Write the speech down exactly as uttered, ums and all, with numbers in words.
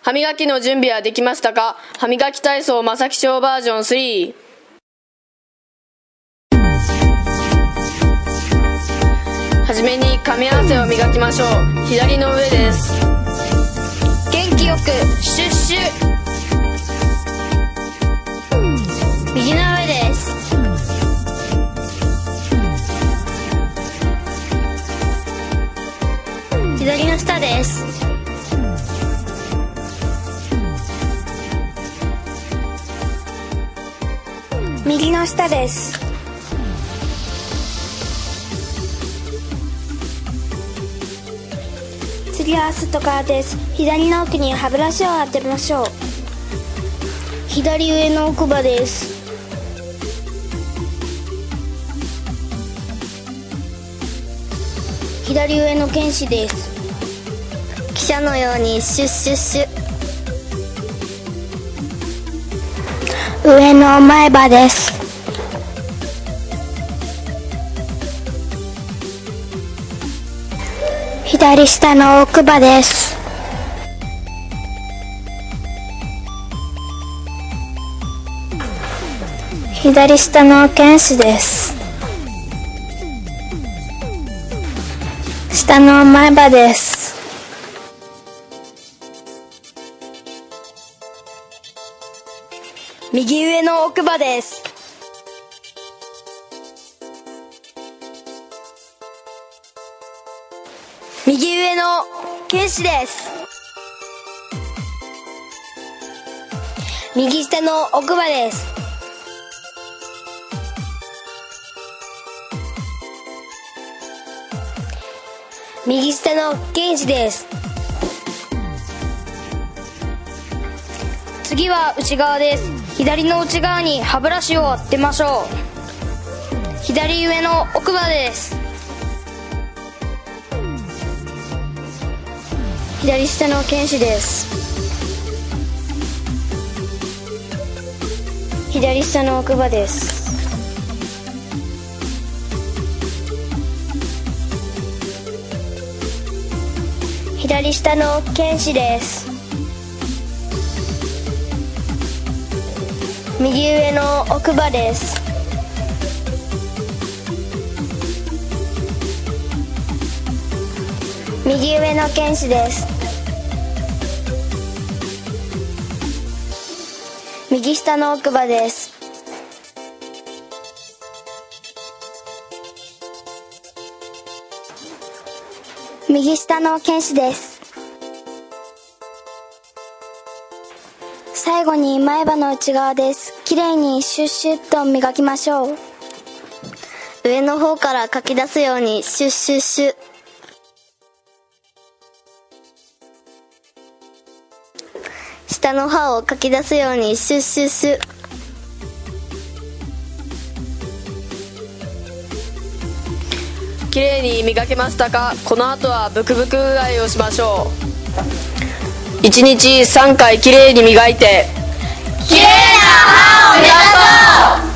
歯磨きの準備はできましたか？歯磨き体操まさき小バージョンスリー。はじめに噛み合わせを磨きましょう。左の上です。 元気よくシュッシュ。右の上です。左の下です。右の下です。次は外側です。左の奥に歯ブラシを当てましょう。左上の奥歯です。左上の犬歯です。汽車のようにシュッシュッシュ。上の前歯です。左下の奥歯です。左下の犬歯です。下の前歯です。右上の奥歯です。右上の犬歯です。右下の奥歯です。右下の犬歯です。次は内側です。左の内側に歯ブラシを当てましょう。左上の奥歯です。左下の犬歯です。左下の奥歯です。左下の犬歯です。右上の奥歯です。右上の犬歯です。右下の奥歯です。右下の犬歯です。最後に前歯の内側です。きれいにシュッシュッと磨きましょう。上の方からかき出すようにシュッシュッシュ。下の歯をかき出すようにシュッシュッシュ。 きれいに磨けましたか？この後はブクブクうがいをしましょう。いちにちさんかいきれいに磨いて、 きれいな歯を目指そう。